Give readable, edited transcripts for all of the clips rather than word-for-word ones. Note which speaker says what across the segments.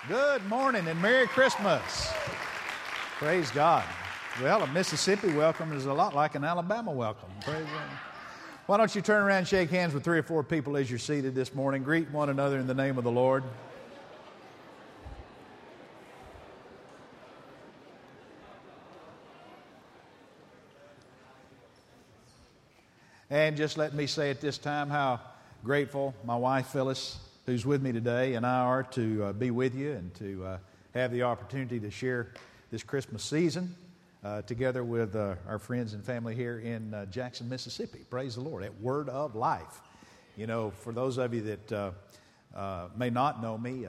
Speaker 1: Good morning and Merry Christmas. Praise God. Well, a Mississippi welcome is a lot like an Alabama welcome. Praise God. Why don't you turn around and shake hands with 3 or 4 people as you're seated this morning. Greet one another in the name of the Lord. And just let me say at this time how grateful my wife Phyllis, who's with me today, and I are to be with you and to have the opportunity to share this Christmas season together with our friends and family here in Jackson, Mississippi. Praise the Lord, at Word of Life. You know, for those of you that may not know me,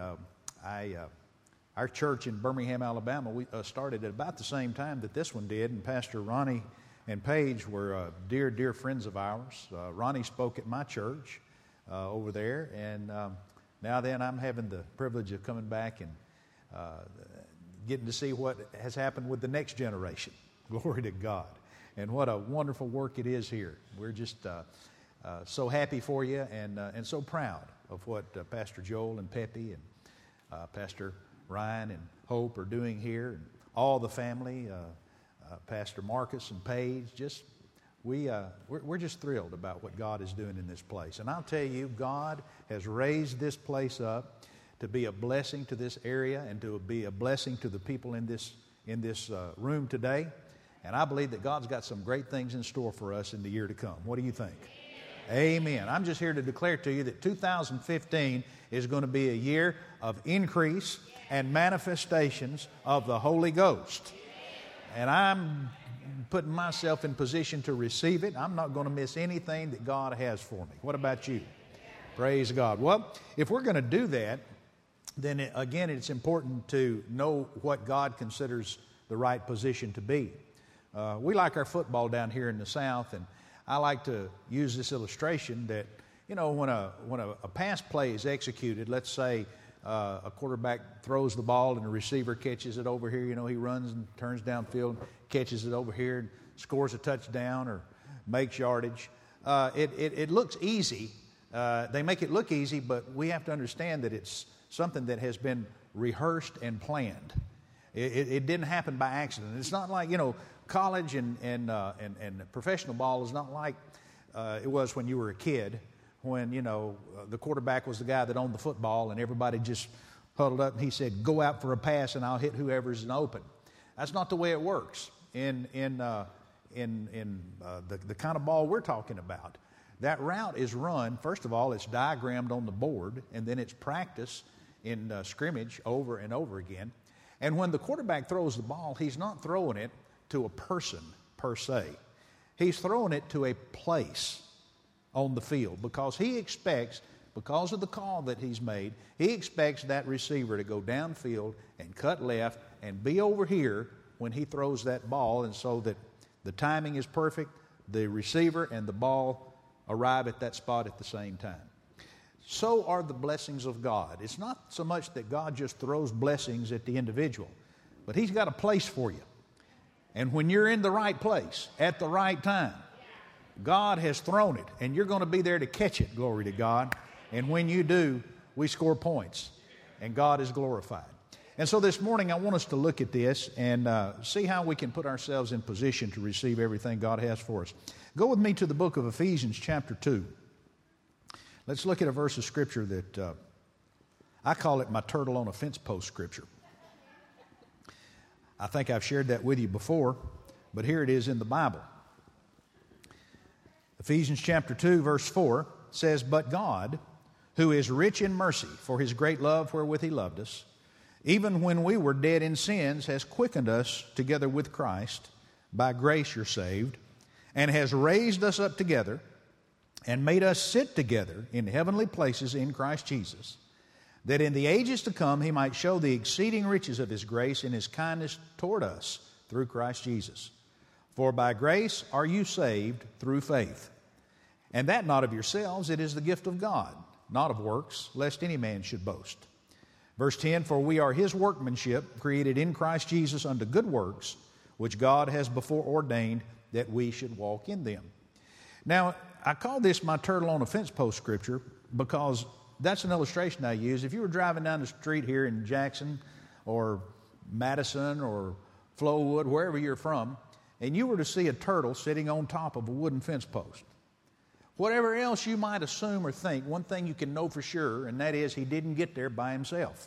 Speaker 1: our church in Birmingham, Alabama, we started at about the same time that this one did, and Pastor Ronnie and Paige were dear, dear friends of ours. Ronnie spoke at my church over there, and now then I'm having the privilege of coming back and getting to see what has happened with the next generation. Glory to God. And what a wonderful work it is here. We're just so happy for you and so proud of what Pastor Joel and Pepe and Pastor Ryan and Hope are doing here, and all the family, Pastor Marcus and Paige. We're just thrilled about what God is doing in this place. And I'll tell you, God has raised this place up to be a blessing to this area and to be a blessing to the people in this room today. And I believe that God's got some great things in store for us in the year to come. What do you think? Amen. I'm just here to declare to you that 2015 is going to be a year of increase and manifestations of the Holy Ghost. And I'm putting myself in position to receive it. I'm not going to miss anything that God has for me. What about you? Praise God. Well, if we're going to do that, then again, it's important to know what God considers the right position to be. We like our football down here in the South, and I like to use this illustration that, you know, when a pass play is executed, let's say a quarterback throws the ball and the receiver catches it over here. You know, he runs and turns downfield, catches it over here, and scores a touchdown or makes yardage. It looks easy. They make it look easy, but we have to understand that it's something that has been rehearsed and planned. It didn't happen by accident. It's not like, you know, college and professional ball is not like it was when you were a kid, when, you know, the quarterback was the guy that owned the football and everybody just huddled up and he said, go out for a pass and I'll hit whoever's in open. That's not the way it works in the kind of ball we're talking about. That route is run, first of all, it's diagrammed on the board, and then it's practiced in scrimmage over and over again. And when the quarterback throws the ball, he's not throwing it to a person per se. He's throwing it to a place on the field because he expects, because of the call that he's made, he expects that receiver to go downfield and cut left and be over here when he throws that ball, and so that the timing is perfect, the receiver and the ball arrive at that spot at the same time. So are the blessings of God. It's not so much that God just throws blessings at the individual, but he's got a place for you. And when you're in the right place at the right time, God has thrown it, and you're going to be there to catch it, glory to God. And when you do, we score points, and God is glorified. And so this morning, I want us to look at this and see how we can put ourselves in position to receive everything God has for us. Go with me to the book of Ephesians chapter 2. Let's look at a verse of Scripture that I call it my turtle on a fence post Scripture. I think I've shared that with you before, but here it is in the Bible. Ephesians chapter 2, verse 4 says, But God, who is rich in mercy for his great love wherewith he loved us, even when we were dead in sins, has quickened us together with Christ. By grace you're saved, and has raised us up together and made us sit together in heavenly places in Christ Jesus, that in the ages to come he might show the exceeding riches of his grace and his kindness toward us through Christ Jesus. For by grace are you saved through faith. And that not of yourselves, it is the gift of God, not of works, lest any man should boast. Verse 10, For we are his workmanship, created in Christ Jesus unto good works, which God has before ordained that we should walk in them. Now, I call this my turtle on a fence post Scripture because that's an illustration I use. If you were driving down the street here in Jackson or Madison or Flowood, wherever you're from, and you were to see a turtle sitting on top of a wooden fence post, whatever else you might assume or think, one thing you can know for sure, and that is he didn't get there by himself.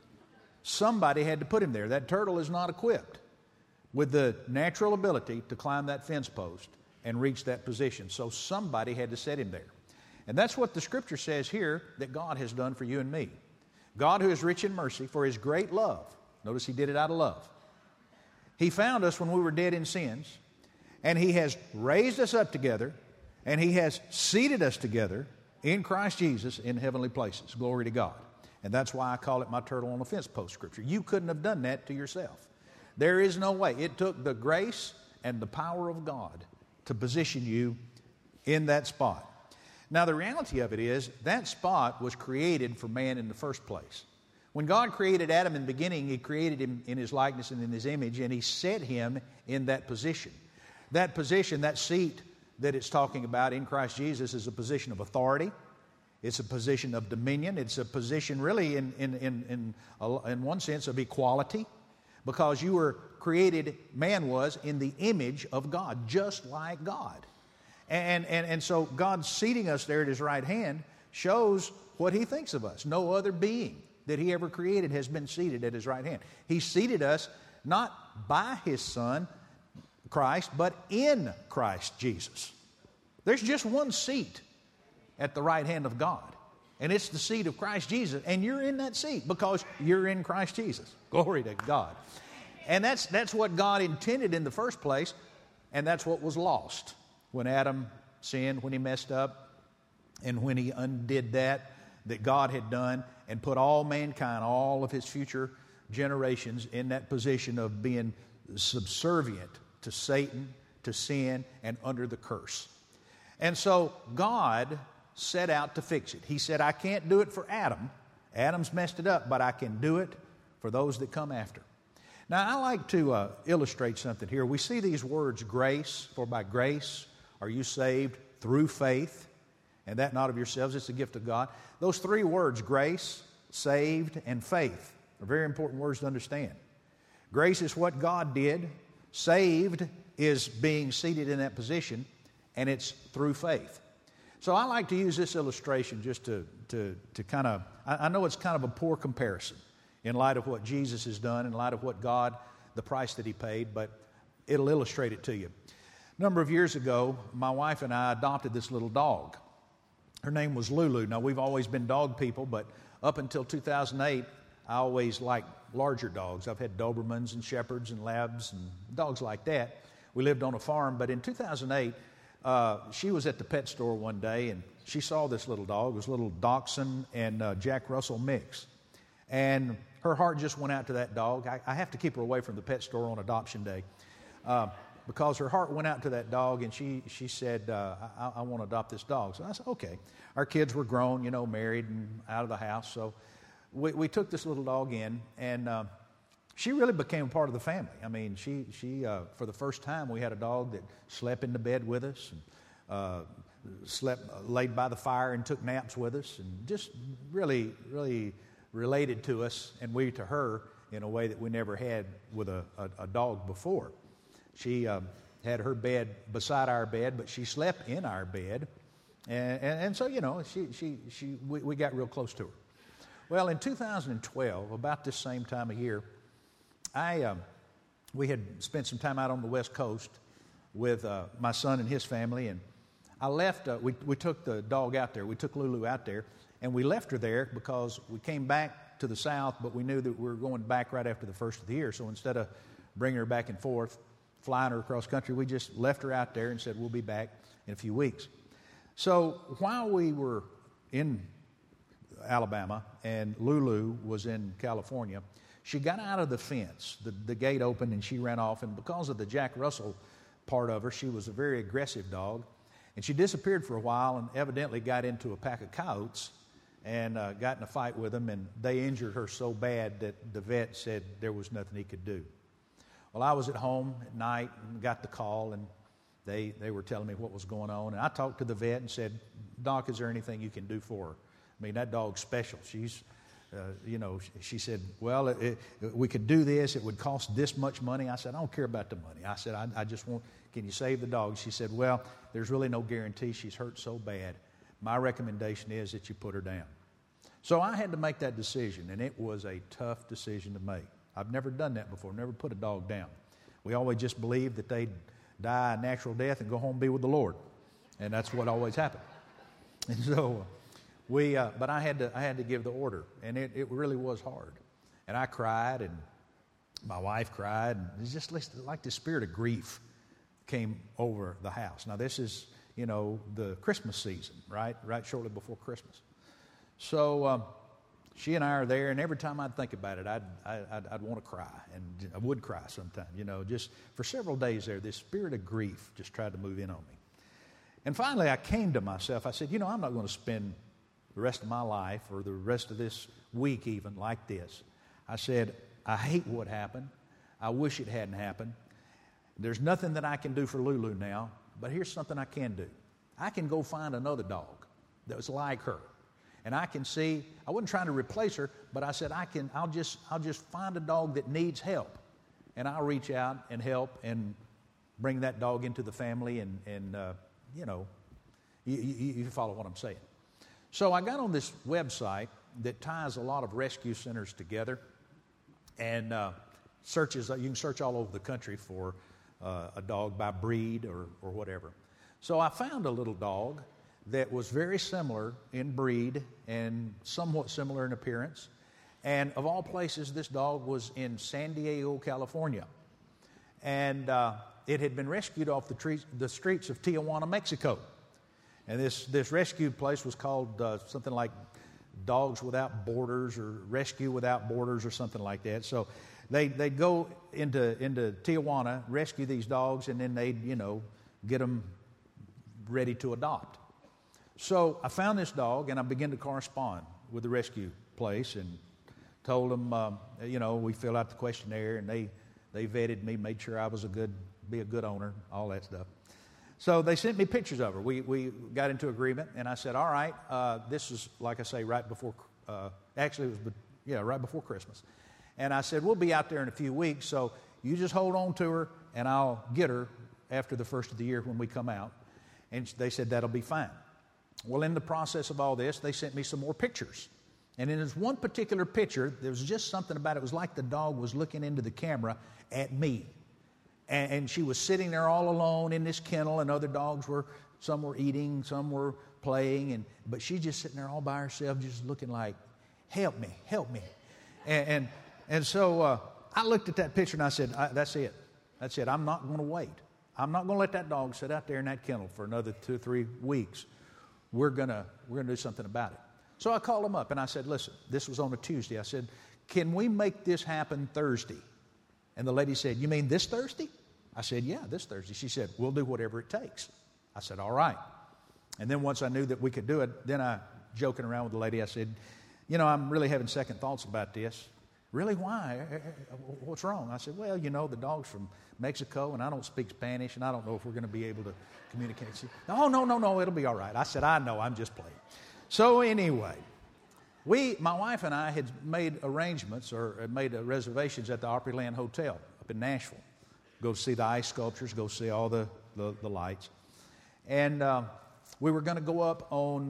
Speaker 1: Somebody had to put him there. That turtle is not equipped with the natural ability to climb that fence post and reach that position. So somebody had to set him there. And that's what the Scripture says here that God has done for you and me. God, who is rich in mercy, for His great love. Notice He did it out of love. He found us when we were dead in sins, and He has raised us up together, and He has seated us together in Christ Jesus in heavenly places. Glory to God. And that's why I call it my turtle on the fence post Scripture. You couldn't have done that to yourself. There is no way. It took the grace and the power of God to position you in that spot. Now, the reality of it is that spot was created for man in the first place. When God created Adam in the beginning, He created him in His likeness and in His image, and He set him in that position. That position, that seat that it's talking about in Christ Jesus, is a position of authority. It's a position of dominion. It's a position really in one sense of equality, because you were created, man was, in the image of God, just like God. And so God seating us there at His right hand shows what He thinks of us. No other being that He ever created has been seated at His right hand. He seated us not by His Son, Christ, but in Christ Jesus. There's just one seat at the right hand of God, and it's the seat of Christ Jesus, and you're in that seat because you're in Christ Jesus. Glory to God. And that's what God intended in the first place, and that's what was lost when Adam sinned, when he messed up, and when he undid that God had done and put all mankind, all of his future generations in that position of being subservient to Satan, to sin, and under the curse. And so God set out to fix it. He said, I can't do it for Adam. Adam's messed it up, but I can do it for those that come after. Now, I like to illustrate something here. We see these words, grace, for by grace are you saved through faith, and that not of yourselves, it's a gift of God. Those three words, grace, saved, and faith, are very important words to understand. Grace is what God did. Saved is being seated in that position, and it's through faith. So I like to use this illustration just to kind of, I know it's kind of a poor comparison in light of what Jesus has done, in light of what God, the price that He paid, but it'll illustrate it to you. A number of years ago, my wife and I adopted this little dog. Her name was Lulu. Now, we've always been dog people, but up until 2008, I always liked larger dogs. I've had Dobermans and Shepherds and Labs and dogs like that. We lived on a farm, but in 2008, she was at the pet store one day, and she saw this little dog. It was a little Dachshund and Jack Russell mix. And her heart just went out to that dog. I have to keep her away from the pet store on adoption day because her heart went out to that dog, and she said, I want to adopt this dog. So I said, okay. Our kids were grown, married and out of the house. So we took this little dog in, and she really became part of the family. I mean, she for the first time, we had a dog that slept in the bed with us and laid by the fire and took naps with us, and just really, really related to us and we to her in a way that we never had with a dog before. She had her bed beside our bed, but she slept in our bed, and so we got real close to her. Well, in 2012, about this same time of year, we had spent some time out on the West Coast with my son and his family, and I left. We took the dog out there. We took Lulu out there, and we left her there because we came back to the south, but we knew that we were going back right after the first of the year. So instead of bringing her back and forth, flying her across country, we just left her out there and said we'll be back in a few weeks. So while we were in Alabama and Lulu was in California, she got out of the fence. The gate opened and she ran off, and because of the Jack Russell part of her, she was a very aggressive dog, and she disappeared for a while and evidently got into a pack of coyotes and got in a fight with them, and they injured her so bad that the vet said there was nothing he could do. Well, I was at home at night and got the call, and they were telling me what was going on, and I talked to the vet and said, Doc, is there anything you can do for her? I mean, that dog's special. She's, she said, well, we could do this. It would cost this much money. I said, I don't care about the money. I said, I just want, can you save the dog? She said, well, there's really no guarantee. She's hurt so bad. My recommendation is that you put her down. So I had to make that decision, and it was a tough decision to make. I've never done that before, never put a dog down. We always just believed that they'd die a natural death and go home and be with the Lord. And that's what always happened. And so but I had to give the order, and it really was hard. And I cried, and my wife cried, and it's just like the spirit of grief came over the house. Now this is, the Christmas season, right shortly before Christmas. So she and I are there, and every time I'd think about it, I'd want to cry, and I would cry sometimes. Just for several days there, this spirit of grief just tried to move in on me. And finally, I came to myself. I said, I'm not going to spend the rest of my life or the rest of this week even like this. I said, I hate what happened. I wish it hadn't happened. There's nothing that I can do for Lulu now, but here's something I can do. I can go find another dog that was like her. And I can see, I wasn't trying to replace her, but I said, I'll just find a dog that needs help. And I'll reach out and help and bring that dog into the family and you follow what I'm saying. So I got on this website that ties a lot of rescue centers together and searches. You can search all over the country for a dog by breed or whatever. So I found a little dog that was very similar in breed and somewhat similar in appearance. And of all places, this dog was in San Diego, California. And it had been rescued off the streets of Tijuana, Mexico. And this rescue place was called something like Dogs Without Borders or Rescue Without Borders or something like that. So they'd go into Tijuana, rescue these dogs, and then they'd, get them ready to adopt. So I found this dog, and I began to correspond with the rescue place and told them, we filled out the questionnaire, and they vetted me, made sure I was be a good owner, all that stuff. So they sent me pictures of her. We got into agreement, and I said, all right, this was, like I say, right before, actually it was, right before Christmas. And I said, we'll be out there in a few weeks, so you just hold on to her, and I'll get her after the first of the year when we come out. And they said, that'll be fine. Well, in the process of all this, they sent me some more pictures. And in this one particular picture, there was just something about it. It was like the dog was looking into the camera at me. And she was sitting there all alone in this kennel, and other dogs some were eating, some were playing, but she's just sitting there all by herself, just looking like, help me. And so I looked at that picture and I said, that's it. I'm not going to wait. I'm not going to let that dog sit out there in that kennel for another 2 or 3 weeks. We're gonna do something about it. So I called them up and I said, listen, this was on a Tuesday. I said, can we make this happen Thursday? And the lady said, you mean this Thursday? I said, yeah, this Thursday. She said, we'll do whatever it takes. I said, all right. And then once I knew that we could do it, then I, joking around with the lady, I said, I'm really having second thoughts about this. Really, why? What's wrong? I said, well, the dog's from Mexico, and I don't speak Spanish, and I don't know if we're going to be able to communicate. She said, oh, no, it'll be all right. I said, I know, I'm just playing. So anyway, my wife and I had made arrangements or had made reservations at the Opryland Hotel up in Nashville. Go see the ice sculptures, go see all the lights. And we were going to go up on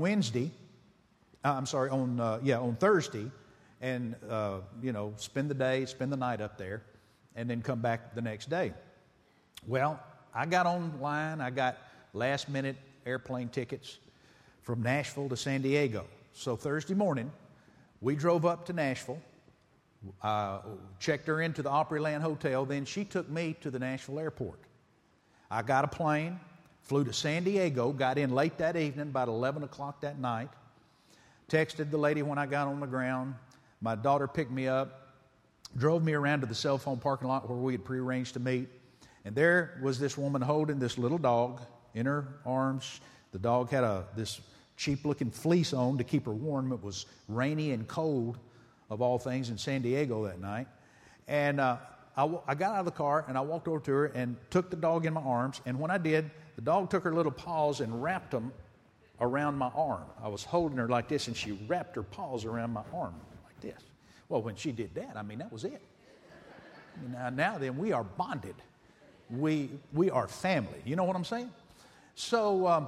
Speaker 1: on Thursday and, spend the night up there and then come back the next day. Well, I got online. I got last-minute airplane tickets from Nashville to San Diego. So Thursday morning, we drove up to Nashville, checked her into the Opryland Hotel, then she took me to the Nashville airport. I got a plane, flew to San Diego, got in late that evening, about 11 o'clock that night, texted the lady when I got on the ground. My daughter picked me up, drove me around to the cell phone parking lot where we had prearranged to meet, and there was this woman holding this little dog in her arms. The dog had this cheap-looking fleece on to keep her warm. It was rainy and cold, of all things, in San Diego that night. And I got out of the car, and I walked over to her and took the dog in my arms. And when I did, the dog took her little paws and wrapped them around my arm. I was holding her like this, and she wrapped her paws around my arm like this. Well, when she did that, that was it. Now then, we are bonded. We are family. You know what I'm saying? So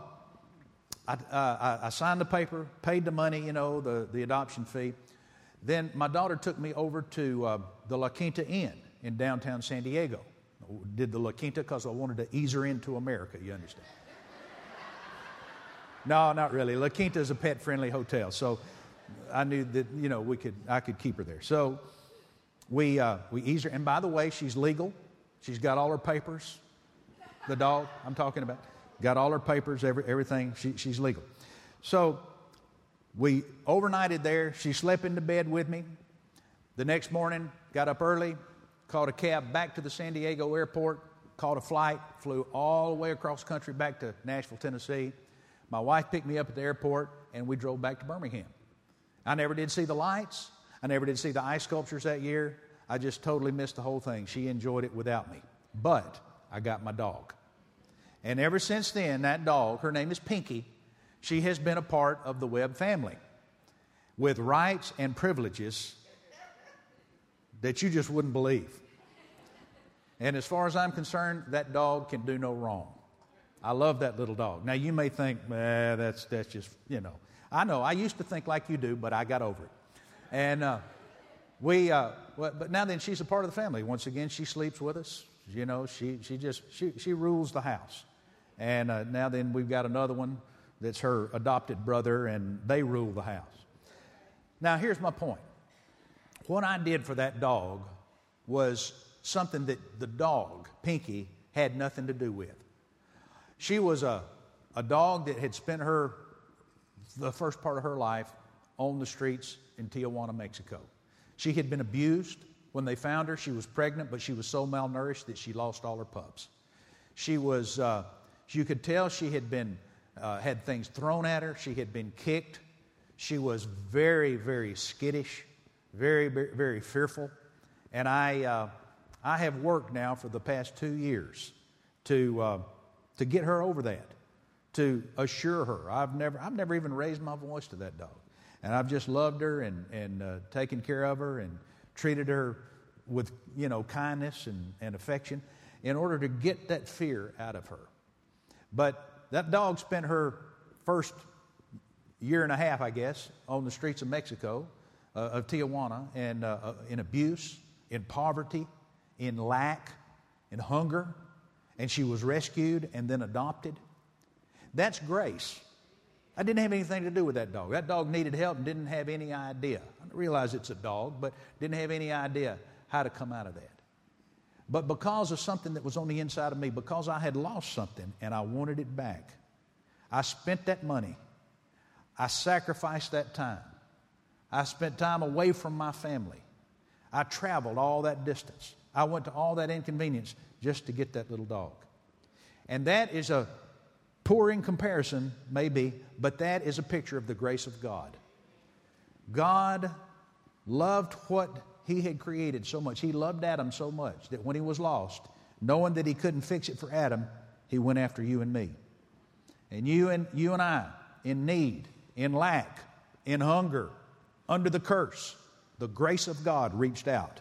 Speaker 1: I signed the paper, paid the money, the adoption fee. Then my daughter took me over to the La Quinta Inn in downtown San Diego. Did the La Quinta because I wanted to ease her into America, you understand? No, not really. La Quinta is a pet-friendly hotel, so I knew that, I could keep her there. So we eased her. And by the way, she's legal. She's got all her papers. The dog I'm talking about. Got all her papers, everything. She's legal. So we overnighted there. She slept in the bed with me. The next morning, got up early, caught a cab back to the San Diego airport, caught a flight, flew all the way across country back to Nashville, Tennessee. My wife picked me up at the airport, and we drove back to Birmingham. I never did see the lights. I never did see the ice sculptures that year. I just totally missed the whole thing. She enjoyed it without me. But I got my dog. And ever since then, that dog, her name is Pinky, she has been a part of the Webb family with rights and privileges that you just wouldn't believe. And as far as I'm concerned, that dog can do no wrong. I love that little dog. Now, you may think, that's just, I know, I used to think like you do, but I got over it. And but now then, she's a part of the family. Once again, she sleeps with us. She rules the house. And now then, we've got another one that's her adopted brother, and they rule the house. Now, here's my point. What I did for that dog was something that the dog, Pinky, had nothing to do with. She was a dog that had spent the first part of her life on the streets in Tijuana, Mexico. She had been abused. When they found her, she was pregnant, but she was so malnourished that she lost all her pups. She was, you could tell she had been, had things thrown at her. She had been kicked. She was very, very skittish, very, very, very fearful. And I have worked now for the past 2 years to get her over that, to assure her. I've never even raised my voice to that dog. And I've just loved her and taken care of her and treated her with, kindness and affection in order to get that fear out of her. But that dog spent her first year and a half, I guess, on the streets of Mexico, of Tijuana, and in abuse, in poverty, in lack, in hunger. And she was rescued and then adopted. That's grace. I didn't have anything to do with that dog. That dog needed help and didn't have any idea. I realize it's a dog, but didn't have any idea how to come out of that. But because of something that was on the inside of me, because I had lost something and I wanted it back, I spent that money. I sacrificed that time. I spent time away from my family. I traveled all that distance. I went to all that inconvenience just to get that little dog. And that is a poor in comparison, maybe, but that is a picture of the grace of God. God loved what He had created so much. He loved Adam so much that when he was lost, knowing that He couldn't fix it for Adam, He went after you and me. And you and I, in need, in lack, in hunger, under the curse, the grace of God reached out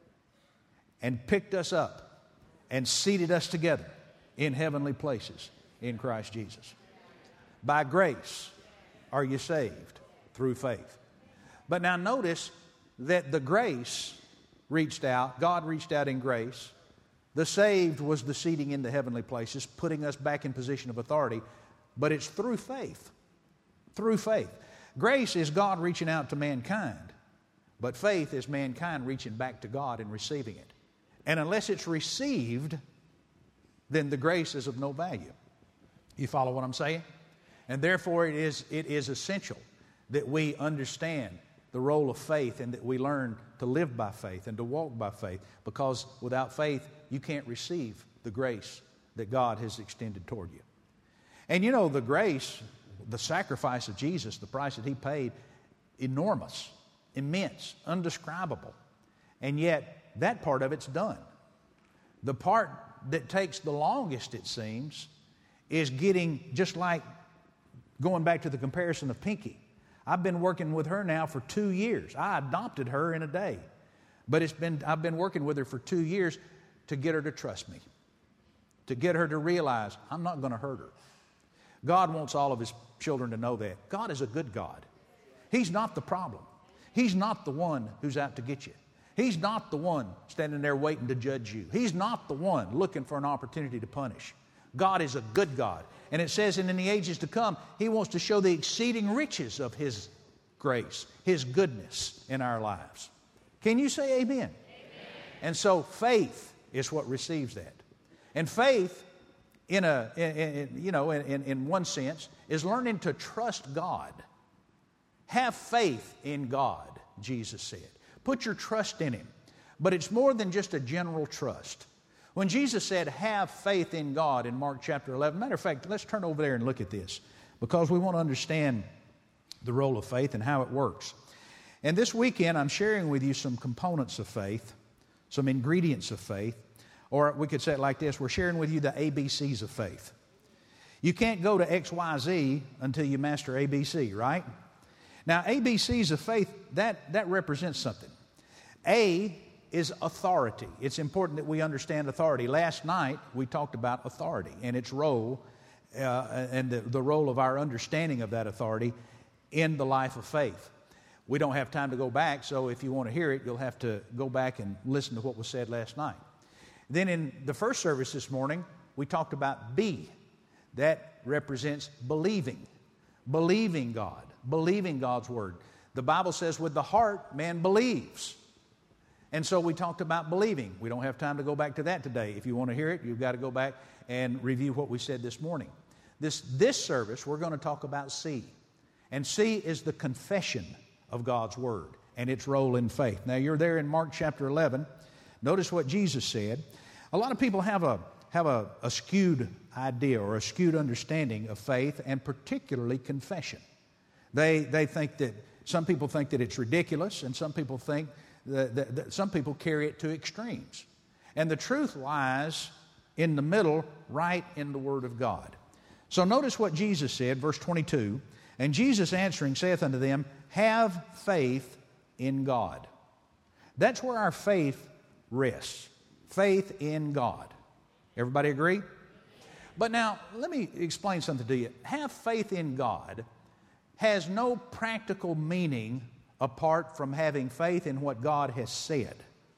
Speaker 1: and picked us up and seated us together in heavenly places in Christ Jesus. By grace are you saved through faith. But now notice that the grace reached out, God reached out in grace. The saved was the seating in the heavenly places, putting us back in position of authority, but it's through faith. Through faith. Grace is God reaching out to mankind, but faith is mankind reaching back to God and receiving it. And unless it's received, then the grace is of no value. You follow what I'm saying? And therefore it is essential that we understand the role of faith and that we learn to live by faith and to walk by faith, because without faith you can't receive the grace that God has extended toward you. And the grace, the sacrifice of Jesus, the price that He paid, enormous, immense, undescribable. And yet that part of it's done. The part that takes the longest, it seems, is getting, just like Going back to the comparison of Pinky, I've been working with her now for 2 years. I adopted her in a day. But I've been working with her for 2 years to get her to trust me, to get her to realize I'm not going to hurt her. God wants all of His children to know that. God is a good God. He's not the problem. He's not the one who's out to get you. He's not the one standing there waiting to judge you. He's not the one looking for an opportunity to punish. God is a good God. And it says, and in the ages to come, He wants to show the exceeding riches of His grace, His goodness in our lives. Can you say amen? Amen. And so faith is what receives that. And faith, in one sense, is learning to trust God. Have faith in God, Jesus said. Put your trust in Him. But it's more than just a general trust. When Jesus said, have faith in God in Mark chapter 11, matter of fact, let's turn over there and look at this, because we want to understand the role of faith and how it works. And this weekend, I'm sharing with you some components of faith, some ingredients of faith, or we could say it like this: we're sharing with you the ABCs of faith. You can't go to XYZ until you master ABC, right? Now, ABCs of faith, that represents something. A is authority. It's important that we understand authority. Last night, we talked about authority and its role, and the role of our understanding of that authority in the life of faith. We don't have time to go back, so if you want to hear it, you'll have to go back and listen to what was said last night. Then in the first service this morning, we talked about B. That represents believing. Believing God. Believing God's Word. The Bible says with the heart, man believes. And so we talked about believing. We don't have time to go back to that today. If you want to hear it, you've got to go back and review what we said this morning. This service, we're going to talk about C. And C is the confession of God's Word and its role in faith. Now, you're there in Mark chapter 11. Notice what Jesus said. A lot of people have a skewed idea or a skewed understanding of faith, and particularly confession. They think that some people think that it's ridiculous, and some people think that some people carry it to extremes. And the truth lies in the middle, right in the Word of God. So notice what Jesus said, verse 22. And Jesus answering saith unto them, have faith in God. That's where our faith rests. Faith in God. Everybody agree? But now, let me explain something to you. Have faith in God has no practical meaning apart from having faith in what God has said.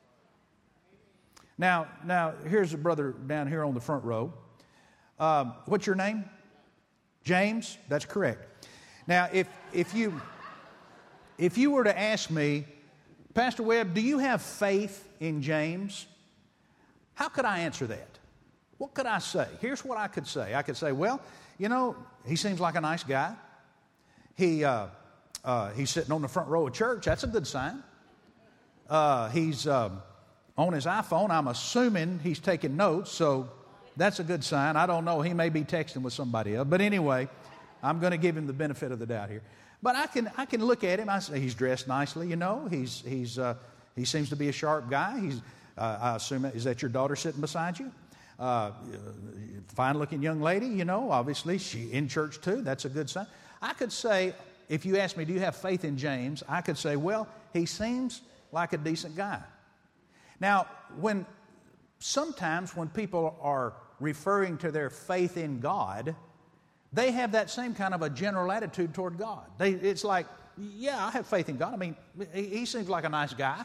Speaker 1: Now here's a brother down here on the front row. What's your name? James? That's correct. Now, if you were to ask me, Pastor Webb, do you have faith in James? How could I answer that? What could I say? Here's what I could say. I could say, well, he seems like a nice guy. He's sitting on the front row of church. That's a good sign. He's on his iPhone. I'm assuming he's taking notes, so that's a good sign. I don't know. He may be texting with somebody else. But anyway, I'm going to give him the benefit of the doubt here. But I can look at him. I say he's dressed nicely. He seems to be a sharp guy. I assume, is that your daughter sitting beside you? Fine-looking young lady. Obviously she in church too. That's a good sign. I could say, if you ask me, do you have faith in James? I could say, well, he seems like a decent guy. Now, sometimes when people are referring to their faith in God, they have that same kind of a general attitude toward God. It's like, yeah, I have faith in God. I mean, he seems like a nice guy.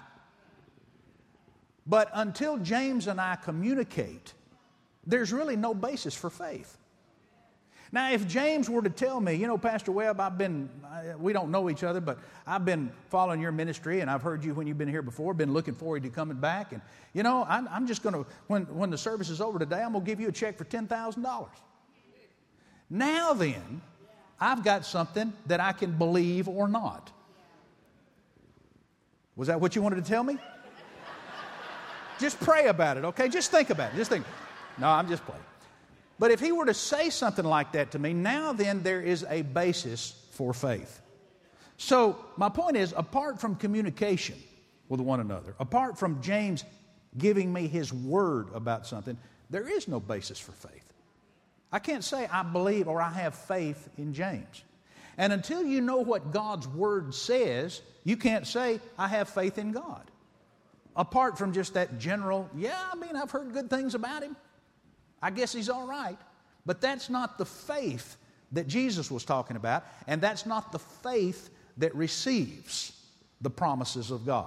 Speaker 1: But until James and I communicate, there's really no basis for faith. Now, if James were to tell me, Pastor Webb, we don't know each other, but I've been following your ministry, and I've heard you when you've been here before, been looking forward to coming back, and, I'm just going to, when the service is over today, I'm going to give you a check for $10,000. Now then, I've got something that I can believe or not. Was that what you wanted to tell me? Just pray about it, okay? Just think about it. Just think. No, I'm just playing. But if he were to say something like that to me, now then there is a basis for faith. So my point is, apart from communication with one another, apart from James giving me his word about something, there is no basis for faith. I can't say I believe or I have faith in James. And until you know what God's Word says, you can't say, I have faith in God. Apart from just that general, I've heard good things about Him. I guess He's all right. But that's not the faith that Jesus was talking about, and that's not the faith that receives the promises of God.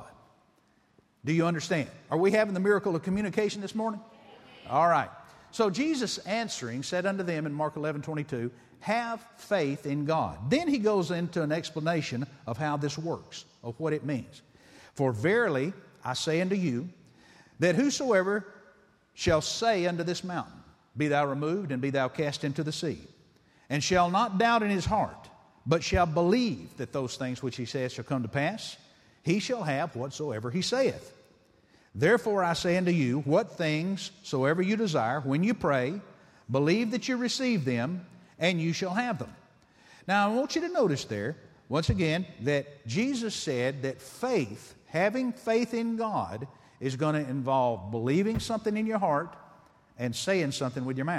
Speaker 1: Do you understand? Are we having the miracle of communication this morning? All right. So Jesus answering said unto them in Mark 11:22, have faith in God. Then he goes into an explanation of how this works, of what it means. For verily I say unto you, that whosoever shall say unto this mountain, be thou removed and be thou cast into the sea, and shall not doubt in his heart, but shall believe that those things which he saith shall come to pass, he shall have whatsoever he saith. Therefore I say unto you, what things soever you desire, when you pray, believe that you receive them, and you shall have them. Now I want you to notice there, once again, that Jesus said that faith, having faith in God, is going to involve believing something in your heart and saying something with your mouth.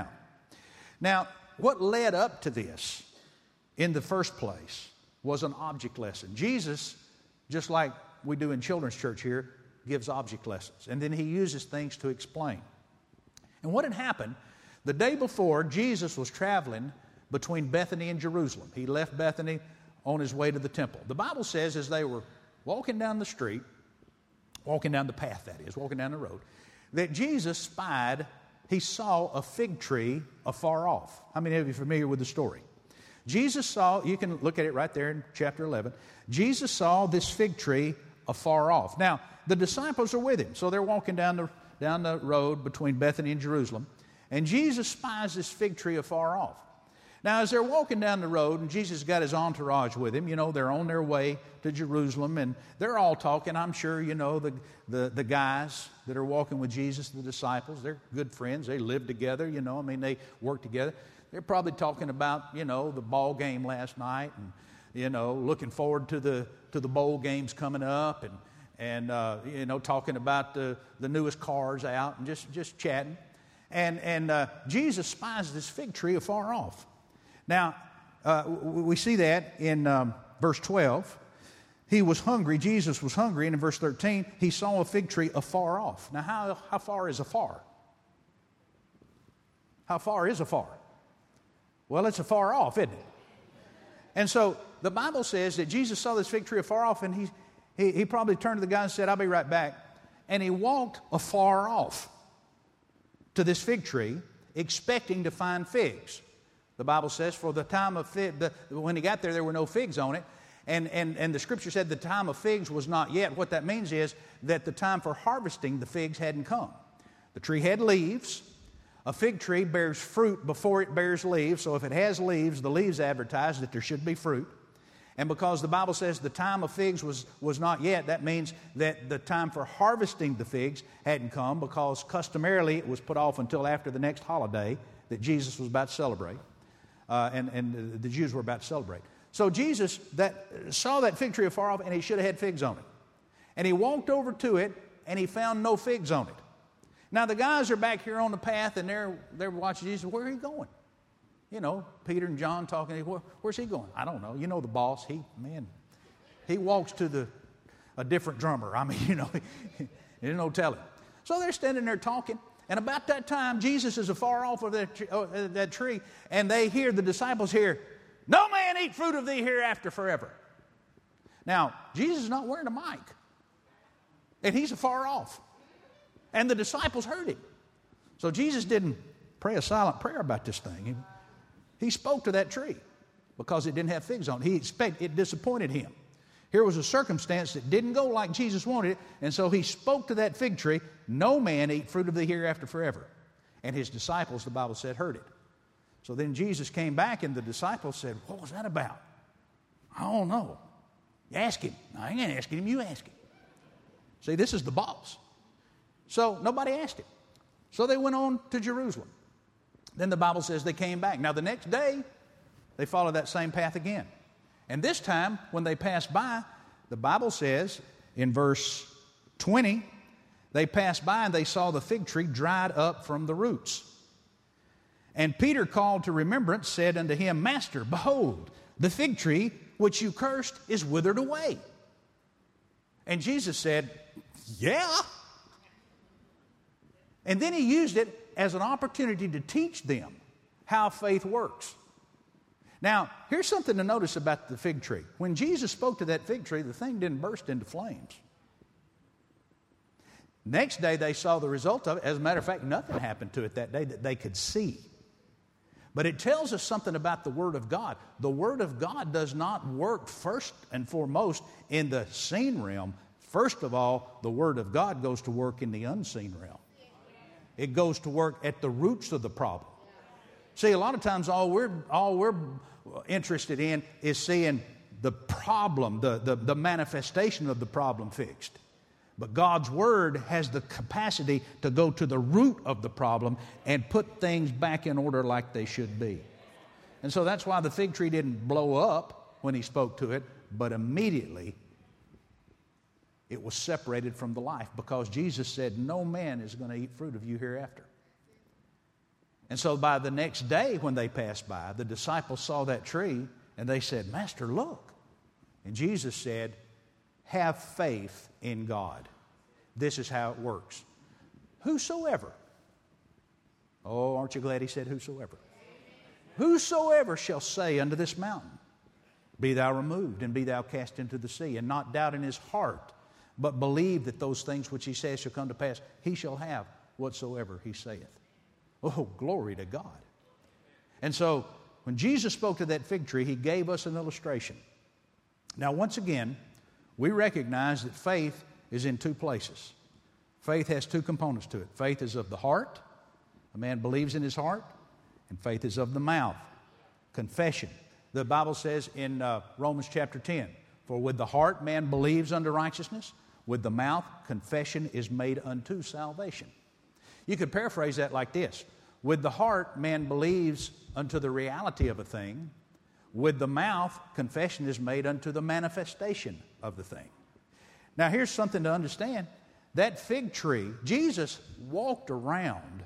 Speaker 1: Now, what led up to this in the first place was an object lesson. Jesus, just like we do in children's church here, gives object lessons. And then he uses things to explain. And what had happened, the day before, Jesus was traveling between Bethany and Jerusalem. He left Bethany on his way to the temple. The Bible says as they were walking down the street, walking down the path, that is, walking down the road, that Jesus he saw a fig tree afar off. How many of you are familiar with the story? Jesus saw, you can look at it right there in chapter 11. Jesus saw this fig tree afar off. Now, the disciples are with him, so they're walking down the road between Bethany and Jerusalem, and Jesus spies this fig tree afar off. Now, as they're walking down the road, and Jesus got his entourage with him, they're on their way to Jerusalem, and they're all talking. I'm sure, the guys that are walking with Jesus, the disciples, they're good friends. They live together, they work together. They're probably talking about, the ball game last night, and, looking forward to the bowl games coming up, and talking about the newest cars out, and just chatting. And Jesus spies this fig tree afar off. Now, we see that in verse 12. He was hungry, Jesus was hungry, and in verse 13, he saw a fig tree afar off. Now, how far is afar? How far is afar? Well, it's afar off, isn't it? And so, the Bible says that Jesus saw this fig tree afar off, and he probably turned to the guy and said, I'll be right back. And he walked afar off to this fig tree, expecting to find figs. The Bible says, for the time of when he got there, there were no figs on it. And the Scripture said the time of figs was not yet. What that means is that the time for harvesting the figs hadn't come. The tree had leaves. A fig tree bears fruit before it bears leaves. So if it has leaves, the leaves advertise that there should be fruit. And because the Bible says the time of figs was not yet, that means that the time for harvesting the figs hadn't come, because customarily it was put off until after the next holiday that Jesus was about to celebrate. And the Jews were about to celebrate. So Jesus saw that fig tree afar off, and he should have had figs on it. And he walked over to it, and he found no figs on it. Now the guys are back here on the path, and they're watching Jesus. Where are he going? Peter and John talking. Where's he going? I don't know. The boss. He walks to a different drummer. There's no telling. So they're standing there talking. And about that time, Jesus is afar off of that tree, and the disciples hear, no man eat fruit of thee hereafter forever. Now, Jesus is not wearing a mic, and he's afar off. And the disciples heard him. So Jesus didn't pray a silent prayer about this thing. He spoke to that tree because it didn't have figs on it. It disappointed him. Here was a circumstance that didn't go like Jesus wanted it, and so he spoke to that fig tree, no man eat fruit of thee hereafter forever. And his disciples, the Bible said, heard it. So then Jesus came back, and the disciples said, what was that about? I don't know. You ask him. I ain't asking him, you ask him. See, this is the boss. So nobody asked him. So they went on to Jerusalem. Then the Bible says they came back. Now the next day, they followed that same path again. And this time, when they passed by, the Bible says in verse 20, they passed by and they saw the fig tree dried up from the roots. And Peter, called to remembrance, said unto him, Master, behold, the fig tree which you cursed is withered away. And Jesus said, yeah. And then he used it as an opportunity to teach them how faith works. Now, here's something to notice about the fig tree. When Jesus spoke to that fig tree, the thing didn't burst into flames. Next day, they saw the result of it. As a matter of fact, nothing happened to it that day that they could see. But it tells us something about the Word of God. The Word of God does not work first and foremost in the seen realm. First of all, the Word of God goes to work in the unseen realm. It goes to work at the roots of the problem. See, a lot of times all we're interested in is seeing the problem, the manifestation of the problem fixed. But God's Word has the capacity to go to the root of the problem and put things back in order like they should be. And so that's why the fig tree didn't blow up when he spoke to it, but immediately it was separated from the life, because Jesus said, no man is going to eat fruit of you hereafter. And so by the next day when they passed by, the disciples saw that tree and they said, Master, look. And Jesus said, have faith in God. This is how it works. Whosoever. Oh, aren't you glad he said whosoever? Whosoever shall say unto this mountain, be thou removed and be thou cast into the sea, and not doubt in his heart, but believe that those things which he says shall come to pass, he shall have whatsoever he saith. Oh, glory to God. And so when Jesus spoke to that fig tree, he gave us an illustration. Now, once again, we recognize that faith is in two places. Faith has two components to it. Faith is of the heart. A man believes in his heart. And faith is of the mouth. Confession. The Bible says in Romans chapter 10, for with the heart man believes unto righteousness, with the mouth confession is made unto salvation. You could paraphrase that like this. With the heart man believes unto the reality of a thing. With the mouth, confession is made unto the manifestation of the thing. Now, here's something to understand. That fig tree, Jesus walked around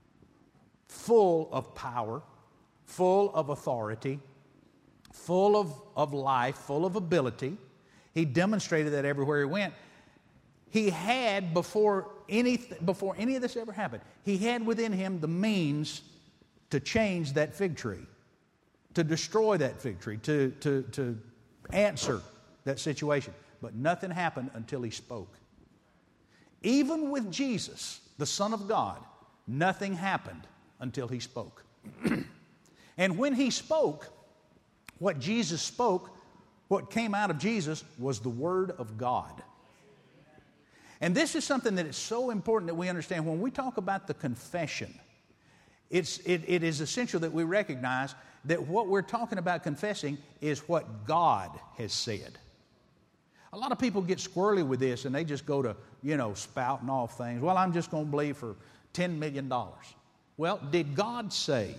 Speaker 1: full of power, full of authority, full of life, full of ability. He demonstrated that everywhere he went. He had, before any of this ever happened, he had within him the means to change that fig tree, to destroy that fig tree, to answer that situation. But nothing happened until he spoke. Even with Jesus, the Son of God, nothing happened until he spoke. And when he spoke, what Jesus spoke, what came out of Jesus was the Word of God. And this is something that is so important that we understand. When we talk about the confession, it is essential that we recognize that what we're talking about confessing is what God has said. A lot of people get squirrely with this and they just go to, spouting off things. Well, I'm just going to believe for $10 million. Well, did God say?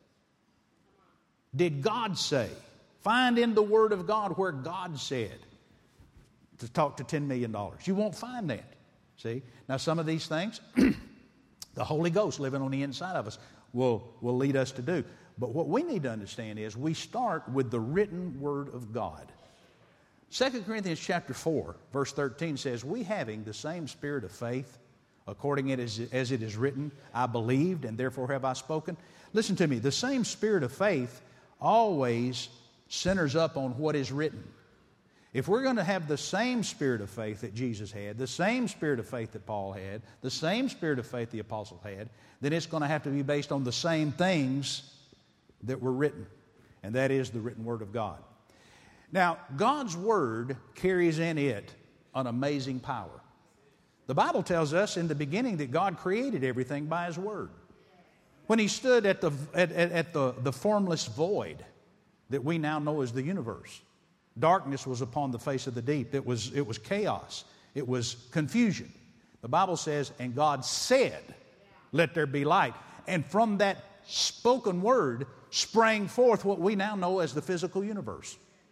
Speaker 1: Did God say? Find in the Word of God where God said to talk to $10 million. You won't find that. See? Now, some of these things, the Holy Ghost living on the inside of us will lead us to do. But what we need to understand is we start with the written Word of God. 2 Corinthians chapter 4, verse 13 says, we having the same spirit of faith, according as it is written, I believed and therefore have I spoken. Listen to me, the same spirit of faith always centers up on what is written. If we're going to have the same spirit of faith that Jesus had, the same spirit of faith that Paul had, the same spirit of faith the apostle had, then it's going to have to be based on the same things that were written, and that is the written Word of God. Now, God's Word carries in it an amazing power. The Bible tells us in the beginning that God created everything by His Word. When He stood at the formless void that we now know as the universe, darkness was upon the face of the deep. It was chaos. It was confusion. The Bible says, and God said, let there be light. And from that spoken word sprang forth what we now know as the physical universe,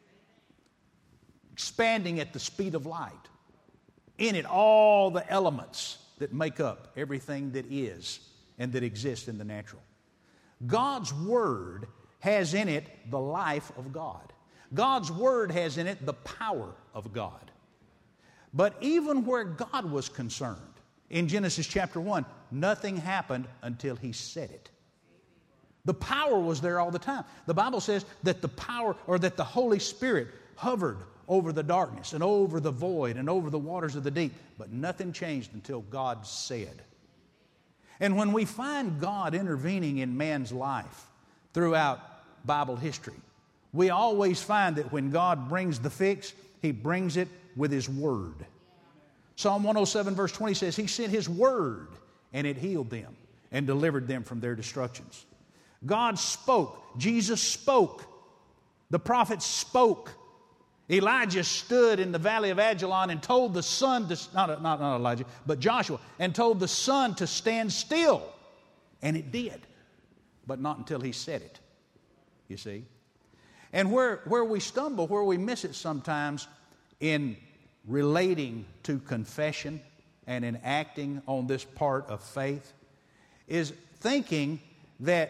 Speaker 1: expanding at the speed of light. In it, all the elements that make up everything that is and that exists in the natural. God's Word has in it the life of God. God's Word has in it the power of God. But even where God was concerned, in Genesis chapter 1, nothing happened until He said it. The power was there all the time. The Bible says that the power, or that the Holy Spirit hovered over the darkness and over the void and over the waters of the deep, but nothing changed until God said. And when we find God intervening in man's life throughout Bible history, we always find that when God brings the fix, He brings it with His Word. Psalm 107 verse 20 says, He sent His Word and it healed them and delivered them from their destructions. God spoke. Jesus spoke. The prophets spoke. Elijah stood in the valley of Ajalon and told the sun to, not Elijah, but Joshua, and told the sun to stand still. And it did. But not until he said it, you see. And where we stumble, where we miss it sometimes in relating to confession and in acting on this part of faith, is thinking that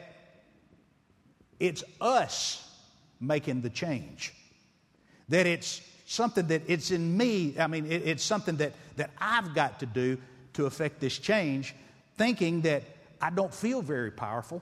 Speaker 1: it's us making the change. That it's something that it's in me. I mean, it's something that I've got to do to affect this change, thinking that I don't feel very powerful.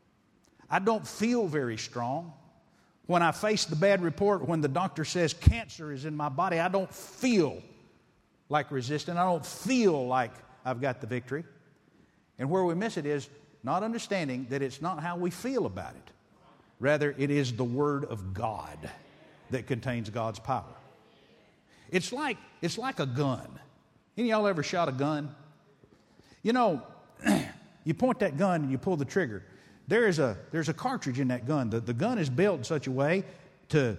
Speaker 1: I don't feel very strong. When I face the bad report, when the doctor says cancer is in my body, I don't feel like resisting. I don't feel like I've got the victory. And where we miss it is not understanding that it's not how we feel about it. Rather, it is the Word of God that contains God's power. It's like a gun. Any of y'all ever shot a gun? You know, you point that gun and you pull the trigger. There's a cartridge in that gun. The gun is built in such a way to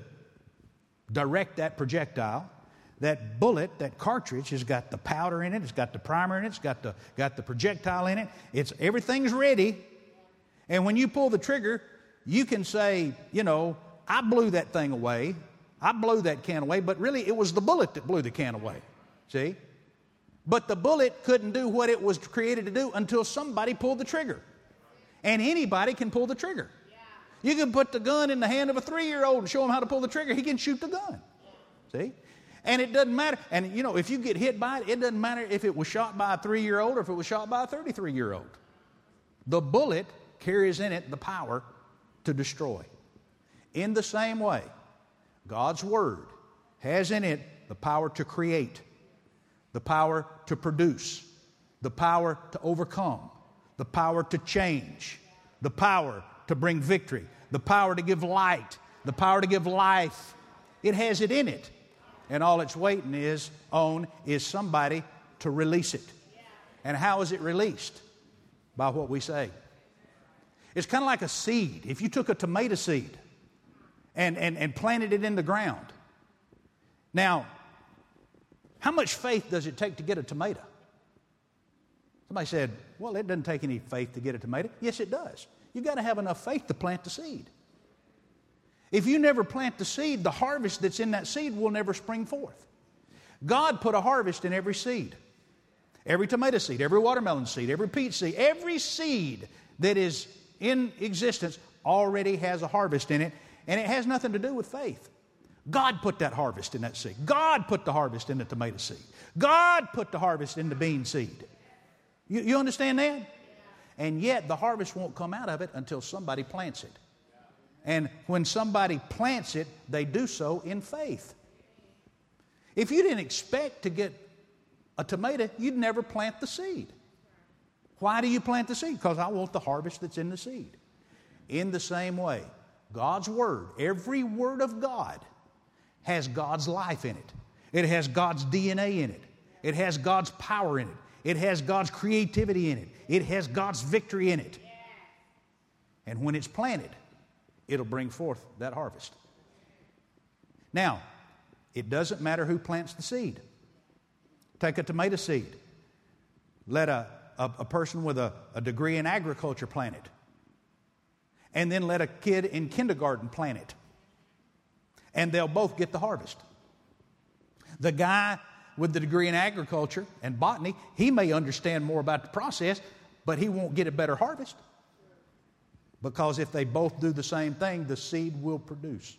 Speaker 1: direct that projectile. That bullet, that cartridge, has got the powder in it. It's got the primer in it. It's got the projectile in it. Everything's ready. And when you pull the trigger, you can say, you know, I blew that thing away. I blew that can away. But really, it was the bullet that blew the can away. See? But the bullet couldn't do what it was created to do until somebody pulled the trigger. And anybody can pull the trigger. You can put the gun in the hand of a 3-year-old and show him how to pull the trigger. He can shoot the gun. See? And it doesn't matter. And, you know, if you get hit by it, it doesn't matter if it was shot by a 3-year-old or if it was shot by a 33-year-old. The bullet carries in it the power to destroy. In the same way, God's Word has in it the power to create, the power to produce, the power to overcome, the power to change, the power to bring victory, the power to give light, the power to give life. It has it in it. And all it's waiting on is somebody to release it. And how is it released? By what we say. It's kind of like a seed. If you took a tomato seed and planted it in the ground. Now, how much faith does it take to get a tomato? Somebody said, well, it doesn't take any faith to get a tomato. Yes, it does. You've got to have enough faith to plant the seed. If you never plant the seed, the harvest that's in that seed will never spring forth. God put a harvest in every seed. Every tomato seed, every watermelon seed, every peach seed, every seed that is in existence already has a harvest in it, and it has nothing to do with faith. God put that harvest in that seed. God put the harvest in the tomato seed. God put the harvest in the bean seed. You understand that? And yet the harvest won't come out of it until somebody plants it. And when somebody plants it, they do so in faith. If you didn't expect to get a tomato, you'd never plant the seed. Why do you plant the seed? Because I want the harvest that's in the seed. In the same way, God's Word, every word of God, has God's life in it. It has God's DNA in it. It has God's power in it. It has God's creativity in it. It has God's victory in it. And when it's planted, it'll bring forth that harvest. Now, it doesn't matter who plants the seed. Take a tomato seed. Let a person with a degree in agriculture plant it. And then let a kid in kindergarten plant it. And they'll both get the harvest. The guy with the degree in agriculture and botany, he may understand more about the process, but he won't get a better harvest. Because if they both do the same thing, the seed will produce.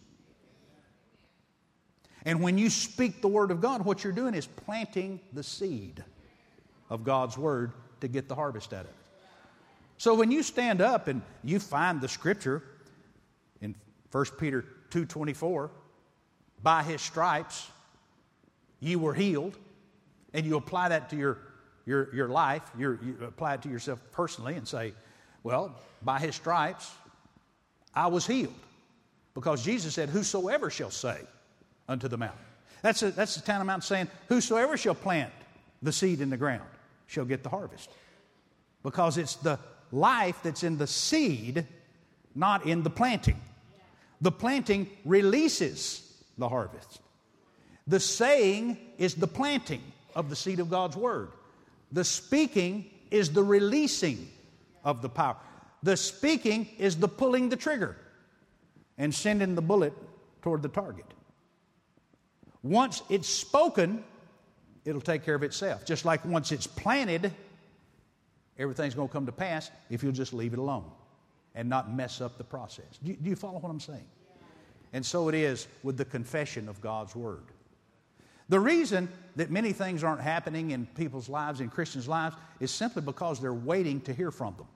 Speaker 1: And when you speak the Word of God, what you're doing is planting the seed of God's Word to get the harvest out of it. So when you stand up and you find the Scripture in 1 Peter 2:24, by His stripes you were healed, and you apply that to your life, you apply it to yourself personally and say, well, by His stripes I was healed. Because Jesus said, whosoever shall say unto the mountain. That's the tantamount saying, whosoever shall plant the seed in the ground shall get the harvest. Because it's the life that's in the seed, not in the planting. The planting releases the harvest. The saying is the planting of the seed of God's Word. The speaking is the releasing of the power. The speaking is the pulling the trigger and sending the bullet toward the target. Once it's spoken, it'll take care of itself. Just like once it's planted, everything's going to come to pass if you'll just leave it alone and not mess up the process. Do you follow what I'm saying? And so it is with the confession of God's Word. The reason that many things aren't happening in people's lives, in Christians' lives, is simply because they're waiting to hear from them.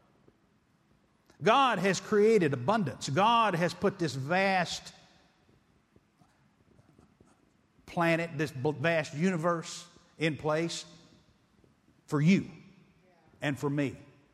Speaker 1: God has created abundance. God has put this vast planet, this vast universe in place for you and for me.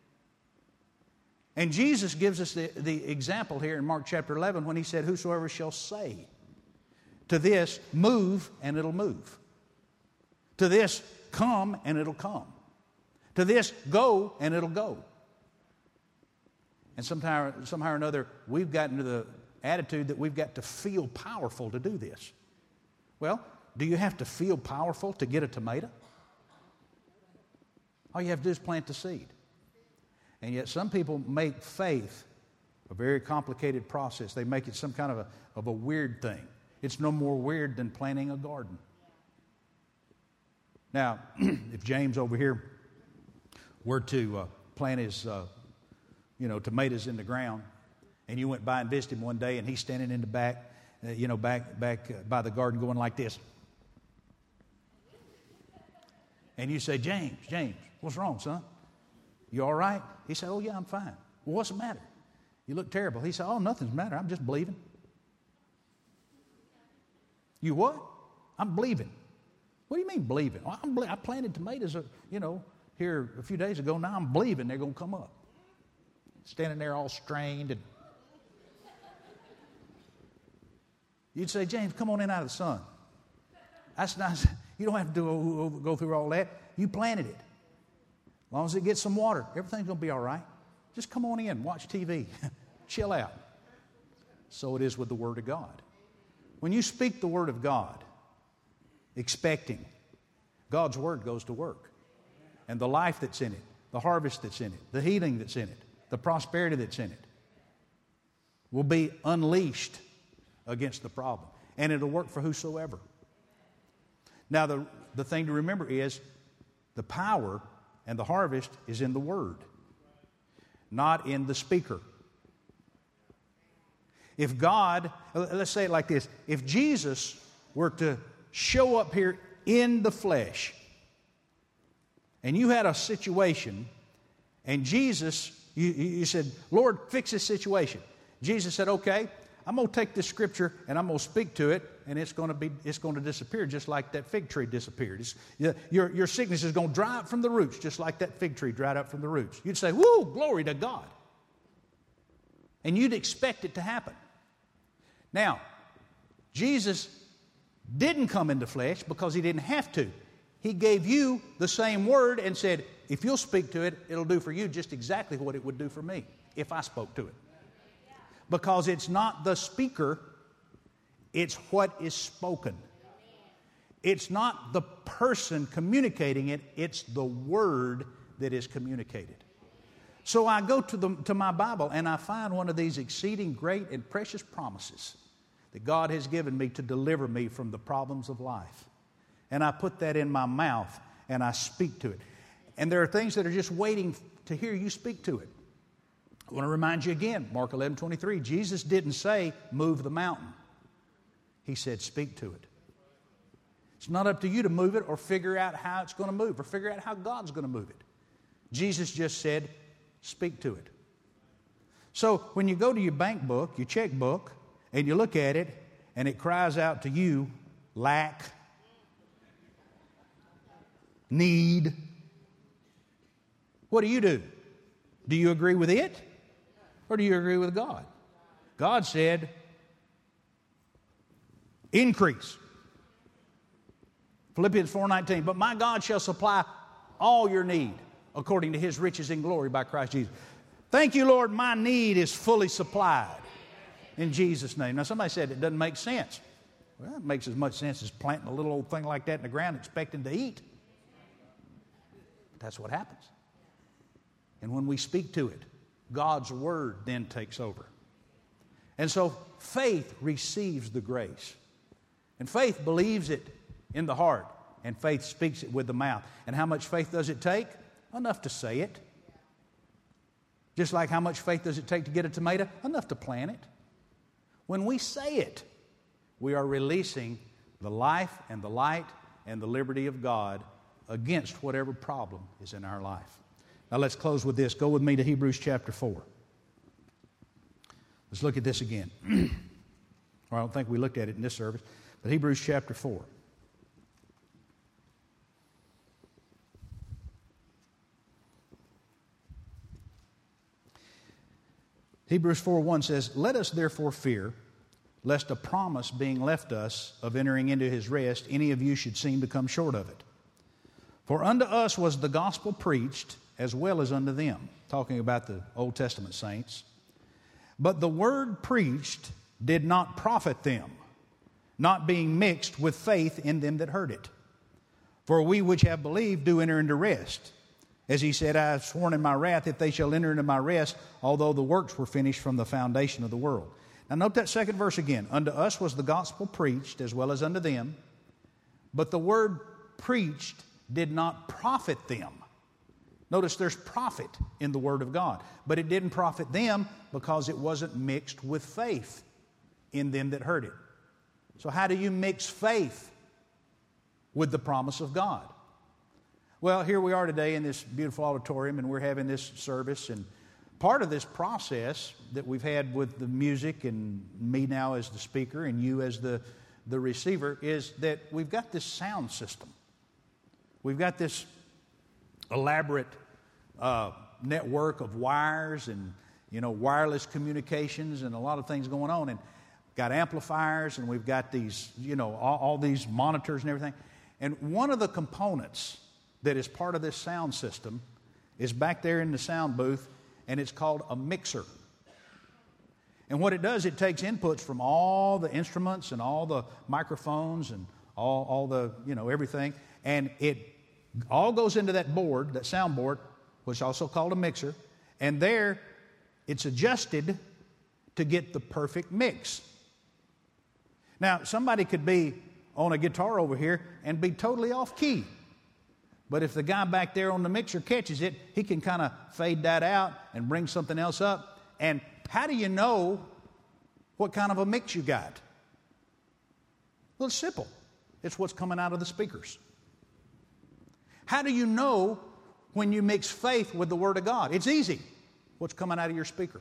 Speaker 1: And Jesus gives us the example here in Mark chapter 11 when He said, whosoever shall say to this, move, and it'll move. To this, come, and it'll come. To this, go, and it'll go. And somehow or another, we've gotten to the attitude that we've got to feel powerful to do this. Well, do you have to feel powerful to get a tomato? All you have to do is plant the seed. And yet some people make faith a very complicated process. They make it some kind of a weird thing. It's no more weird than planting a garden. Now, if James over here were to plant his tomatoes in the ground, and you went by and visited him one day, and he's standing in the back, back by the garden going like this. And you say, James, what's wrong, son? You all right? He said, oh, yeah, I'm fine. Well, what's the matter? You look terrible. He said, oh, nothing's the matter. I'm just believing. You what? I'm believing. What do you mean believing? Well, I planted tomatoes, here a few days ago. Now I'm believing they're going to come up. Standing there all strained. And you'd say, James, come on in out of the sun. That's nice. You don't have to go through all that. You planted it. As long as it gets some water, everything's going to be all right. Just come on in, watch TV, chill out. So it is with the Word of God. When you speak the Word of God, expecting, God's Word goes to work. And the life that's in it, the harvest that's in it, the healing that's in it, the prosperity that's in it will be unleashed against the problem. And it'll work for whosoever. Now, the thing to remember is the power and the harvest is in the Word, not in the speaker. If God, let's say it like this, if Jesus were to show up here in the flesh, and you had a situation, and Jesus, you said, Lord, fix this situation. Jesus said, okay, I'm going to take this scripture and I'm going to speak to it, and it's going to disappear just like that fig tree disappeared. Your sickness is going to dry up from the roots just like that fig tree dried up from the roots. You'd say, woo, glory to God. And you'd expect it to happen. Now, Jesus didn't come into flesh because He didn't have to. He gave you the same word and said, if you'll speak to it, it'll do for you just exactly what it would do for me if I spoke to it. Because it's not the speaker, it's what is spoken. It's not the person communicating it, it's the word that is communicated. So I go to my Bible and I find one of these exceeding great and precious promises that God has given me to deliver me from the problems of life. And I put that in my mouth and I speak to it. And there are things that are just waiting to hear you speak to it. I want to remind you again, Mark 11:23, Jesus didn't say, move the mountain. He said, speak to it. It's not up to you to move it or figure out how it's going to move or figure out how God's going to move it. Jesus just said, speak to it. So when you go to your bank book, your checkbook, and you look at it, and it cries out to you, lack, need, what do? Do you agree with it? Or do you agree with God? God said, increase. Philippians 4:19, but my God shall supply all your need according to His riches in glory by Christ Jesus. Thank you, Lord, my need is fully supplied in Jesus' name. Now, somebody said it doesn't make sense. Well, it makes as much sense as planting a little old thing like that in the ground expecting to eat. But that's what happens. And when we speak to it, God's Word then takes over. And so faith receives the grace. And faith believes it in the heart. And faith speaks it with the mouth. And how much faith does it take? Enough to say it. Just like how much faith does it take to get a tomato? Enough to plant it. When we say it, we are releasing the life and the light and the liberty of God against whatever problem is in our life. Now let's close with this. Go with me to Hebrews chapter 4. Let's look at this again. Well, I don't think we looked at it in this service, but Hebrews chapter 4. Hebrews 4:1 says, let us therefore fear, lest a promise being left us of entering into His rest, any of you should seem to come short of it. For unto us was the gospel preached, as well as unto them, talking about the Old Testament saints. But the word preached did not profit them, not being mixed with faith in them that heard it. For we which have believed do enter into rest. As He said, I have sworn in my wrath, if they shall enter into my rest, although the works were finished from the foundation of the world. Now note that second verse again. Unto us was the gospel preached, as well as unto them. But the word preached did not profit them. Notice there's profit in the Word of God. But it didn't profit them because it wasn't mixed with faith in them that heard it. So how do you mix faith with the promise of God? Well, here we are today in this beautiful auditorium, and we're having this service. And part of this process that we've had with the music and me now as the speaker and you as the receiver is that we've got this sound system. We've got this elaborate network of wires and, wireless communications and a lot of things going on. And got amplifiers, and we've got these, all these monitors and everything. And one of the components that is part of this sound system is back there in the sound booth, and it's called a mixer. And what it does, it takes inputs from all the instruments and all the microphones and all the, everything, and it all goes into that board, that sound board, which is also called a mixer, and there it's adjusted to get the perfect mix. Now, somebody could be on a guitar over here and be totally off key. But if the guy back there on the mixer catches it, he can kind of fade that out and bring something else up. And how do you know what kind of a mix you got? Well, it's simple. It's what's coming out of the speakers. How do you know when you mix faith with the Word of God? It's easy. What's coming out of your speaker?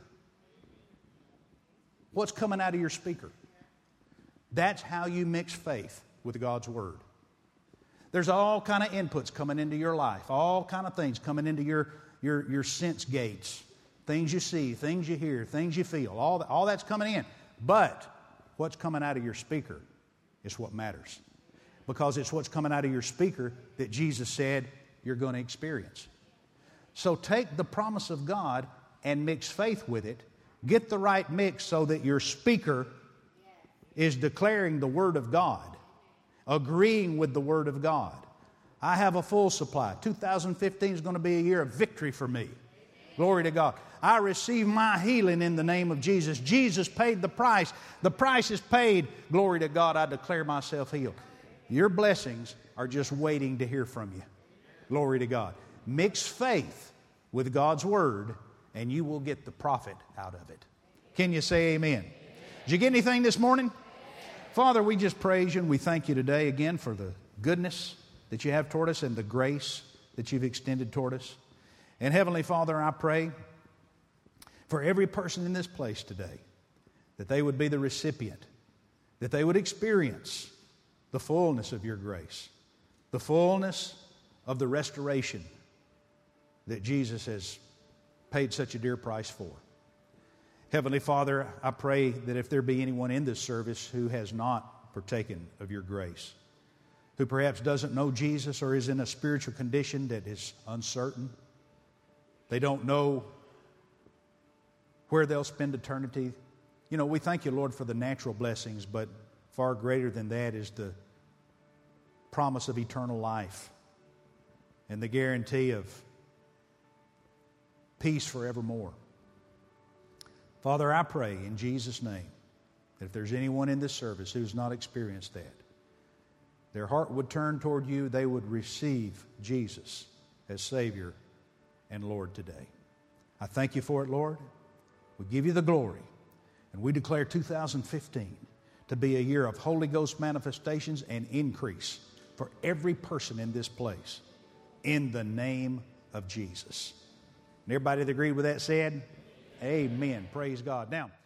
Speaker 1: What's coming out of your speaker? That's how you mix faith with God's Word. There's all kind of inputs coming into your life, all kind of things coming into your sense gates, things you see, things you hear, things you feel, all that's coming in. But what's coming out of your speaker is what matters, because it's what's coming out of your speaker that Jesus said you're going to experience. So take the promise of God and mix faith with it. Get the right mix so that your speaker is declaring the Word of God, agreeing with the Word of God. I have a full supply. 2015 is going to be a year of victory for me. Glory to God. I receive my healing in the name of Jesus. Jesus paid the price. The price is paid. Glory to God. I declare myself healed. Your blessings are just waiting to hear from you. Glory to God. Mix faith with God's Word, and you will get the profit out of it. Can you say amen? Did you get anything this morning? Father, we just praise you and we thank you today again for the goodness that you have toward us and the grace that you've extended toward us. And Heavenly Father, I pray for every person in this place today that they would be the recipient, that they would experience the fullness of your grace, the fullness of the restoration that Jesus has paid such a dear price for. Heavenly Father, I pray that if there be anyone in this service who has not partaken of your grace, who perhaps doesn't know Jesus or is in a spiritual condition that is uncertain, they don't know where they'll spend eternity. You know, we thank you, Lord, for the natural blessings, but far greater than that is the promise of eternal life and the guarantee of peace forevermore. Father, I pray in Jesus' name that if there's anyone in this service who's not experienced that, their heart would turn toward you, they would receive Jesus as Savior and Lord today. I thank you for it, Lord. We give you the glory, and we declare 2015 to be a year of Holy Ghost manifestations and increase for every person in this place, in the name of Jesus. And everybody that agreed with that said, amen. Praise God. Now,